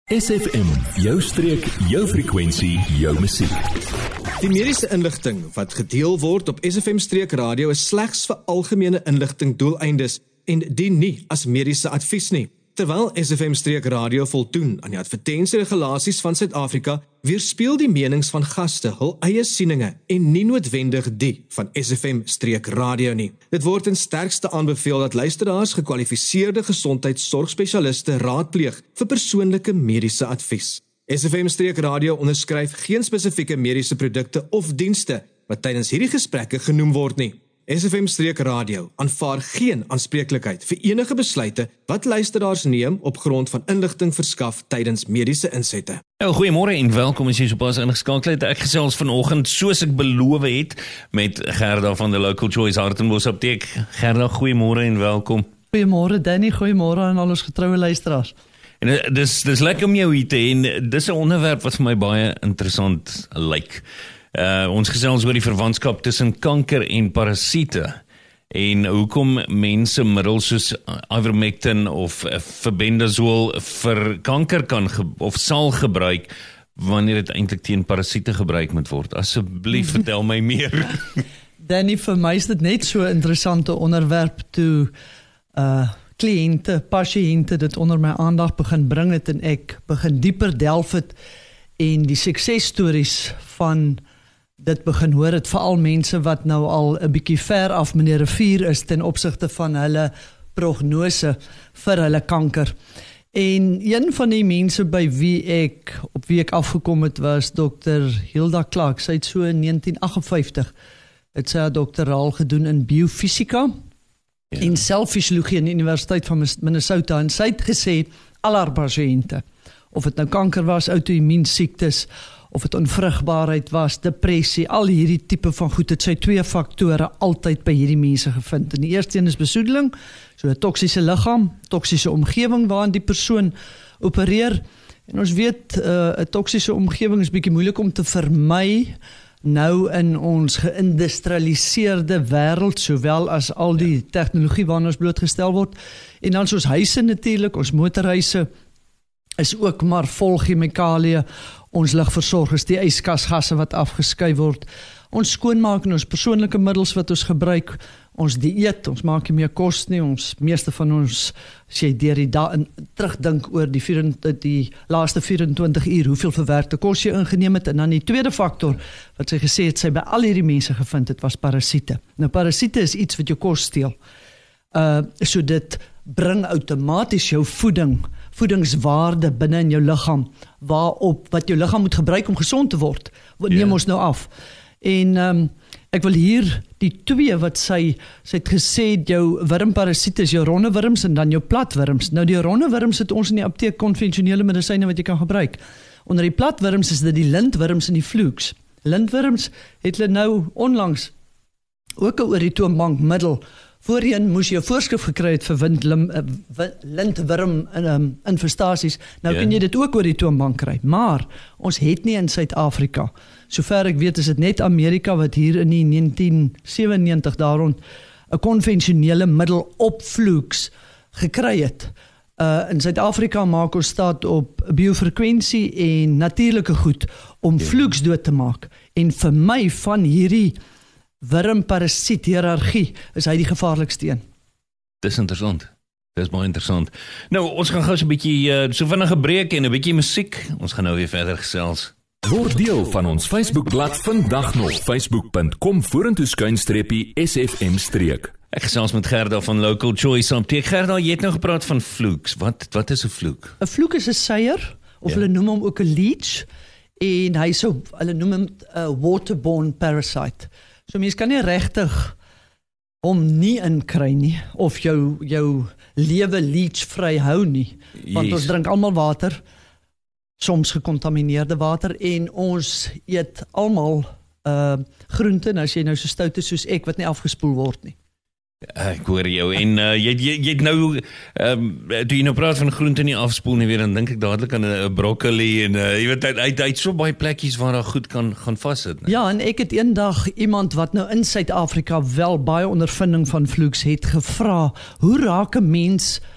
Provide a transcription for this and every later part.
SFM, jou streek, jou frekwensie, jou musiek. Die mediese inligting wat gedeel word op SFM Streek Radio is slegs vir algemene inligting doeleindes en dien nie as mediese advies nie. Terwyl SFM Streek Radio voldoen aan die advertensieregulasies van Suid-Afrika, weerspieël die menings van gaste hul eie sieninge en nie noodwendig die van SFM Streek Radio nie. Dit word in sterkste aanbeveel dat luisteraars gekwalifiseerde gesondheidsorgspesialiste raadpleeg vir persoonlike mediese advies. SFM Streek Radio onderskryf geen spesifieke mediese produkte of dienste wat tydens hierdie gesprekke genoem word nie. SFM Streek Radio aanvaar geen aanspreeklikheid vir enige besluite wat luisteraars neem op grond van inligting verskaf tydens mediese insette. Goeiemôre en welkom as jy sopas ingeskakel het. Ek gesels vanoggend soos ek beloof het met Gerda van die Local Choice Hartenbos Apteek. Gerda, goeiemôre en welkom. Goeiemôre Danny, goeiemôre aan al ons getroue luisteraars. En dis lekker om jou hier te hê en dis 'n onderwerp wat vir my baie interessant lyk. Ons gesels oor die verwantskap tussen kanker en parasiete en hoekom mense middels soos ivermectin of verbendazole vir kanker kan of sal gebruik wanneer dit eintlik teen parasiete gebruik moet word. Asseblief vertel my meer. Danny, vir my is dit net so 'n interessante onderwerp toe kliënte, pasiënte dit onder my aandag begin bring het en ek begin dieper delf het en die suksesstories van dit begin hoor het, veral mense wat nou al 'n bietjie ver af meneer rivier is ten opsigte van hulle prognose vir hulle kanker. En een van die mense op wie ek afgekom het was Dr. Hilda Clark. Sy het so in 1958 het sy haar doktoraal gedoen in biofisika en selfisiologie aan die Universiteit van Minnesota en sy het gesê al haar pasiënte, of dit nou kanker was, outo-immuunsiektes, of het onvrugbaarheid was, depressie, al hierdie tipe van goed, het sy 2 faktore altyd by hierdie mense gevind. En die eerste een is besoedeling, so 'n toksiese liggaam, toksiese omgewing waarin die persoon opereer. En ons weet, 'n toksiese omgewing is bietjie moeilik om te vermy, nou in ons geïndustrialiseerde wêreld, sowel as al die tegnologie waarna ons blootgestel word. En dan ons huise natuurlik, ons motorhuise, is ook maar vol chemikalieë, ons lugversorgers, die yskasgasse wat afgeskei word, ons skoonmaak en ons persoonlike middels wat ons gebruik, ons dieet, ons maak nie meer kos nie, ons meeste van ons, as jy deur die dag terugdink oor die laaste 24 uur, hoeveel verwerkte kos jy ingeneem het, en dan die tweede faktor, wat sy gesê het, sy by al hierdie mense gevind het, was parasiete. Nou parasiete is iets wat jou kos steel, so dit bring outomaties jou voedingswaarde binne in jou liggaam, wat jou liggaam moet gebruik om gesond te word, neem ons nou af. En ek wil hier die 2 wat sy het gesê, jou wurmparasiete is jou ronde wurms en dan jou platwurms. Nou die ronde wurms het ons in die apteek konvensionele medisyne wat jy kan gebruik. Onder die platwurms is dit die lintwurms en die flukes. Lintwurms het hulle nou onlangs ook 'n ooritoombankmiddel. Voorheen moes jy 'n voorskrif gekry het vir lintwurm infestasies. Nou kan jy dit ook oor die toonbank kry, maar ons het nie in Suid-Afrika. Sover ek weet is dit net Amerika wat hier in die 1997 daarom 'n konvensionele middel op flukes gekry het. In Suid-Afrika maak ons staat op biofrekwensie en natuurlike goed om flukes dood te maak. En vir my van hierdie wurmparasiet hiërargie is hy die gevaarlikste een. Dis interessant. Dis baie interessant. Nou, ons gaan gou so 'n bietjie so vinnige breek en 'n bietjie musiek. Ons gaan nou weer verder gesels. Word deel van ons Facebookblad vandag nog, facebook.com/SFM Streek. Ek gesels met Gerda van Local Choice Apteek. Gerda, jy het nou gepraat van flukes. Wat is 'n fluke? 'n Fluke is 'n seier, of hulle noem hom ook 'n leech, en hulle noem hom 'n waterborne parasite. So mens kan nie regtig hom nie inkry nie, of jou lewe leech-vry hou nie, want ons drink almal water, soms gekontamineerde water, en ons eet almal groente, en as jy nou so stout is soos ek, wat nie afgespoel word nie. Ek hoor jou, en jy het nou, toe jy nou praat van groente nie afspoel nie weer, dan dink ek dadelik aan 'n broccoli, en jy weet, hy het so baie plekkies waar daar goed kan gaan vassit. Ja, en ek het eendag iemand wat nou in Suid-Afrika wel baie ondervinding van flukes het gevra, hoe raak 'n mens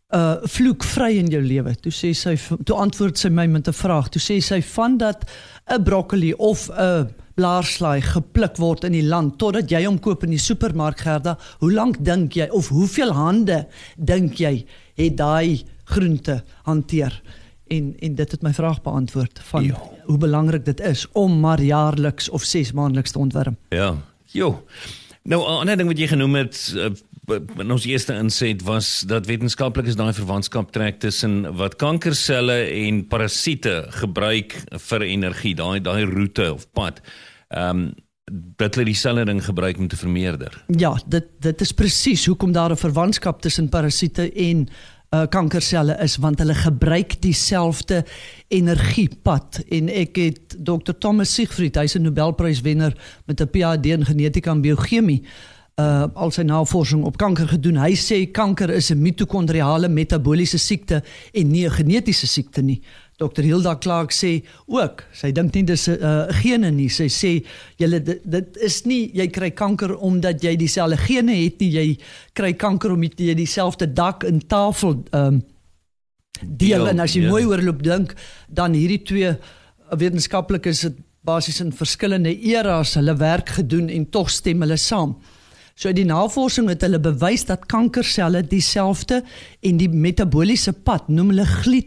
vloekvry in jou lewe. Toe antwoord sy my met 'n vraag. Toe sê sy van dat 'n broccoli of 'n blaarslaai gepluk word in die land totdat jy hom koop in die supermark, Gerda, hoe lank dink jy of hoeveel hande dink jy het daai groente hanteer? En dit het my vraag beantwoord van hoe belangrik dit is om maar jaarliks of 6 maandeliks te ontwurm. Ja, nou 'n ander ding wat jy genoem het in ons eerste inset was dat wetenskaplikes daai verwantskap trek tussen wat kankerselle en parasiete gebruik vir energie, daai roete of pad. Dat hulle dieselfde ding gebruik om te vermeerder. Ja, dit is presies hoekom daar 'n verwantskap tussen parasiete en kankerselle is, want hulle gebruik dieselfde energiepad. En ek het Dr. Thomas Siegfried, hy's 'n Nobelpryswenner met 'n PhD in genetika en biochemie, al sy navorsing op kanker gedoen. Hy sê kanker is 'n mitokondriale metaboliese siekte en nie 'n genetiese siekte nie. Dr. Hilda Clark sê ook, sy dink nie dis 'n gene nie. Sy sê dit is nie jy kry kanker omdat jy dieselfde gene het nie, jy kry kanker omdat jy dieselfde dak en tafel deel. En as jy mooi oorloop dink, dan hierdie twee wetenskaplikes het basies in verskillende eras hulle werk gedoen en tog stem hulle saam. So die navorsing het hulle bewys dat kankerselle dieselfde en die metaboliese pad, noem hulle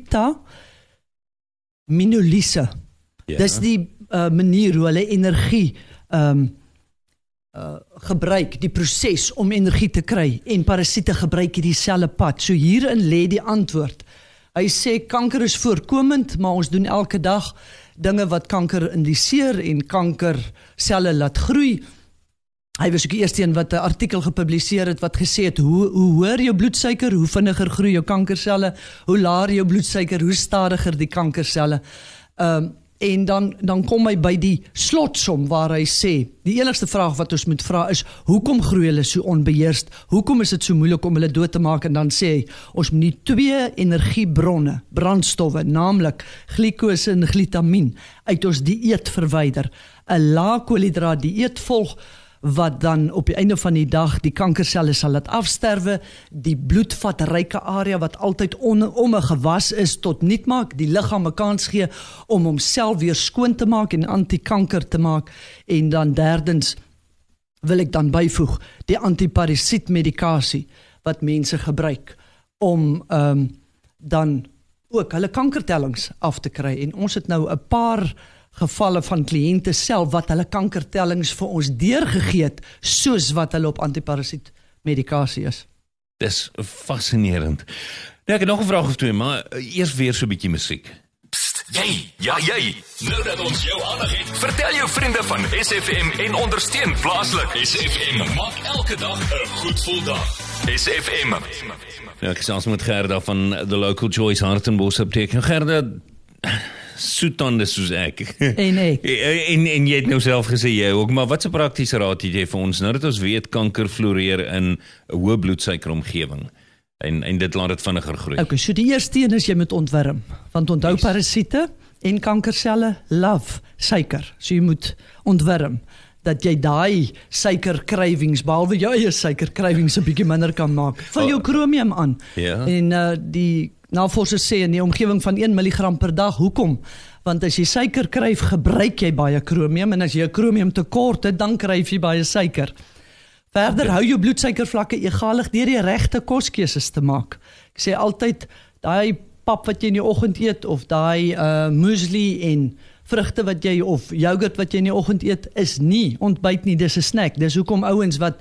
glutaminolise. Dis die manier hoe hulle energie gebruik, die proses om energie te kry, en parasiete gebruik dieselfde pad. So hierin lê die antwoord. Hy sê kanker is voorkomend, maar ons doen elke dag dinge wat kanker indiseer en kankerselle laat groei. Hy was ook die eerste een wat 'n artikel gepubliseer het wat gesê het, hoe hoër jou bloedsuiker, hoe vinniger groei jou kankerselle, hoe laer jou bloedsuiker, hoe stadiger die kankerselle. En dan kom hy by die slotsom waar hy sê, die enigste vraag wat ons moet vra is, hoekom groei hulle so onbeheerst? Hoekom is dit so moeilik om hulle dood te maak? En dan sê hy, ons moet die 2 energiebronne, brandstowwe, naamlik glikose en glutamin, uit ons dieet verwyder. 'n lae koolhidraat dieet volg, wat dan op die einde van die dag die kankerselle sal laat afsterwe, die bloedvatryke area wat altyd om 'n gewas is tot nuut maak, die liggaam 'n kans gee om homself weer skoon te maak en antikanker te maak. En dan derdens wil ek dan byvoeg die antiparasietmedikasie wat mense gebruik om dan ook hulle kankertellings af te kry. En ons het nou 'n paar gevalle van kliënte self wat hulle kankertellings vir ons deurgegee het, soos wat hulle op antiparasiet medikasie is. Dis fascinerend. Nou, ek het nog 'n vraag of twee, maar eers weer so 'n bietjie musiek. Psst, jy. Nou dat ons jou aandag het, vertel jou vriende van SFM en ondersteun plaaslik. SFM maak elke dag 'n goed gevoel dag. SFM. Nou, ek gesels met Gerda van The Local Choice Hartenbos Apteek. Nou, Gerda, soetande soos ek. En ek. En jy het nou self gesê jy ook, maar wat 'n praktiese raad het jy vir ons nou dat ons weet kanker floreer in 'n hoë bloedsuiker omgewing en dit laat dit vinniger groei? Okay, so die eerste een is jy moet ontwurm, want onthou parasiete en kankerselle love suiker. So jy moet ontwurm dat jy daai suikerkrywings, behalwe jou eie suikerkrywings 'n bietjie minder kan maak. Vul jou chromium aan. Ja. En die navorsers sê in die omgewing van 1 milligram per dag. Hoekom? Want as jy suiker kryf, gebruik jy baie chromium, en as jy 'n chromium tekort het, dan kryf jy baie suiker. Verder hou jou bloedsuikervlakke egalig deur die regte koskeuses te maak. Ek sê altyd, daai pap wat jy in die oggend eet, of daai muesli en vrugte wat jy, of yoghurt wat jy in die oggend eet, is nie ontbyt nie, dis 'n snack. Dis hoekom ouens wat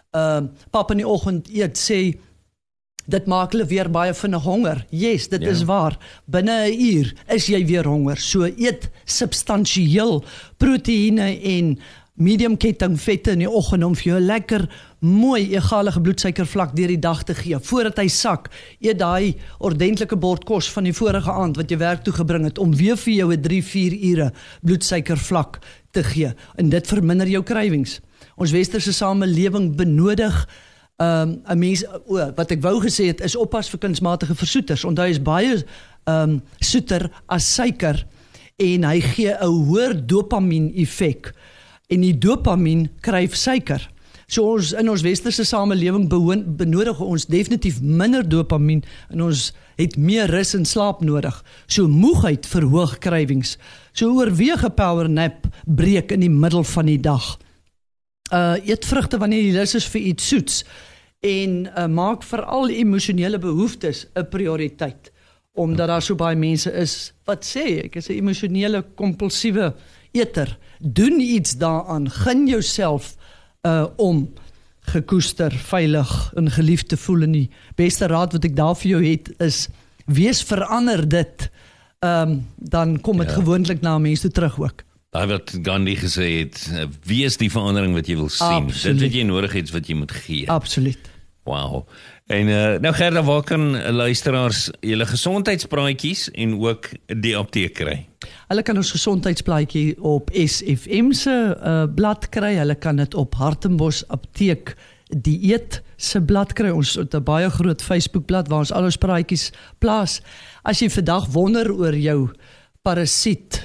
pap in die oggend eet, sê, dit maak hulle weer baie vinnig honger. Yes, dit is waar. Binne 'n uur is jy weer honger. So eet substansieel proteïene en medium ketting vette in die oggend om vir jou lekker mooi egalige bloedsuikervlak deur die dag te gee. Voordat hy sak, eet daai ordentlike bord kos van die vorige aand wat jy werk toe gebring het, om weer vir jou 'n 3-4 ure bloedsuikervlak te gee. En dit verminder jou krywings. Ons westerse samelewing benodig 'n mens, wat ek wou gesê het, is oppas vir kunsmatige versoeters. Onthou hy is baie soeter as suiker, en hy gee 'n hoër dopamien effek. En die dopamien kryf suiker. So ons in ons westerse samelewing benodig ons definitief minder dopamien en ons het meer rus en slaap nodig. So moegheid verhoog krywings. So oorweeg 'n power nap breek in die middel van die dag. Eet vrugte wanneer jy lus is vir iets soets en maak veral emosionele behoeftes 'n prioriteit. Omdat daar so baie mense is wat sê ek is 'n emosionele kompulsiewe eter. Doen iets daaraan, gun jouself om gekoester, veilig en geliefd te voel. En die beste raad wat ek daar vir jou het is, wees verander dit, dan kom dit gewoonlik na mense toe terug ook. Daai wat Gandhi gesê het, wees die verandering wat jy wil sien. Absoluut. Dit wat jy nodig het, wat jy moet gee. Absoluut. Wow. En nou Gerda, waar kan luisteraars julle gesondheidspraatjies en ook die apteek kry? Hulle kan ons gesondheidsplaatjie op SFM se blad kry, hulle kan dit op Hartenbos Apteek Dieet se blad kry. Ons het 'n baie groot Facebookblad waar ons al ons praatjies plaas. As jy vandag wonder oor jou parasiet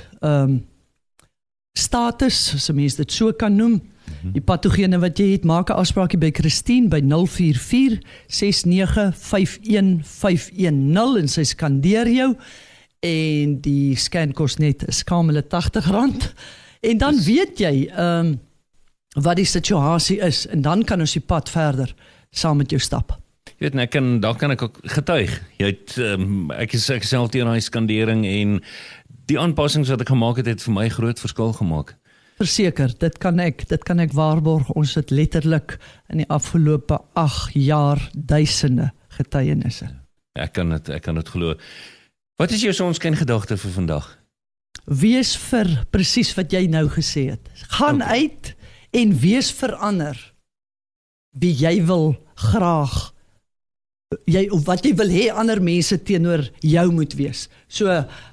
status, as 'n mens dit so kan noem, die patogene wat jy het, maak 'n afspraakie by Christine by 044-6951-510 en sy skandeer jou en die scan kos net 'n skamele R80 en dan weet jy wat die situasie is en dan kan ons die pad verder saam met jou stap. Jy weet, daar kan ek ook getuig. Jy het, ek is self teen daai skandering en die aanpassings wat ek gemaak het, het vir my groot verskil gemaak. Verseker, dit kan ek waarborg. Ons het letterlik in die afgelope 8 jaar duisende getuienisse. Ek kan dit glo. Wat is jou sonskyn-gedagte vir vandag? Wees vir presies wat jy nou gesê het. Gaan uit en wees verander wie jy wil graag of wat jy wil hê ander mense teenoor jou moet wees. So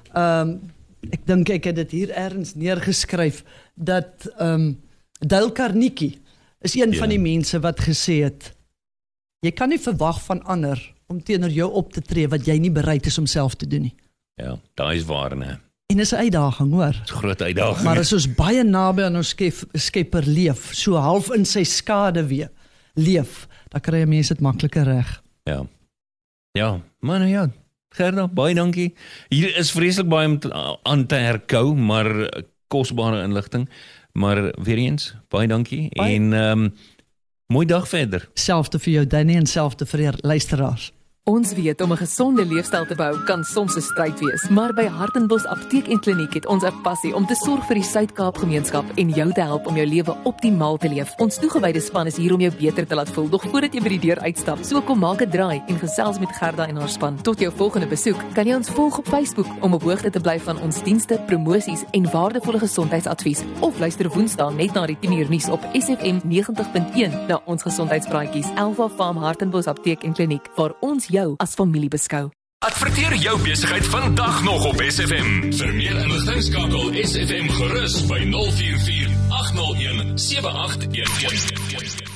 ek dink ek het dit hier ergens neergeskryf dat Dale Carnegie is een van die mense wat gesê het, jy kan nie verwag van ander om teenoor jou op te tree wat jy nie bereid is om self te doen nie. Ja, daai is waar, né? En is 'n uitdaging, hoor. Dit is 'n groot uitdaging. Maar as ons baie naby aan ons Skepper leef, so half in sy skade leef, dan kry mense dit makliker reg. Ja, maar ja, Gerda, baie dankie. Hier is vreeslik baie om aan te herkou, maar kosbare inligting. Maar weer eens, baie dankie. En mooi dag verder. Selfde vir jou, Danny, en selfde vir die luisteraars. Ons weet om 'n gesonde leefstyl te bou kan soms 'n stryd wees, maar by Hartenbos Apteek en Kliniek het ons 'n passie om te sorg vir die Suid-Kaap gemeenskap en jou te help om jou lewe optimaal te leef. Ons toegewyde span is hier om jou beter te laat voel, nog voordat jy by die deur uitstap. So kom maak 'n draai en gesels met Gerda en haar span. Tot jou volgende besoek, kan jy ons volg op Facebook om op hoogte te bly van ons dienste, promosies en waardevolle gesondheidsadvies, of luister Woensdae net na die 10:00 nuus op SFM 90.1 na ons gesondheidspraatjies. Elva Farm Hartenbos Apteek en Kliniek, waar ons jou as familie beskou. Adverteer jou besigheid vandag nog op SFM. Vir meer inligting skakel SFM gerus by 044 801 7811.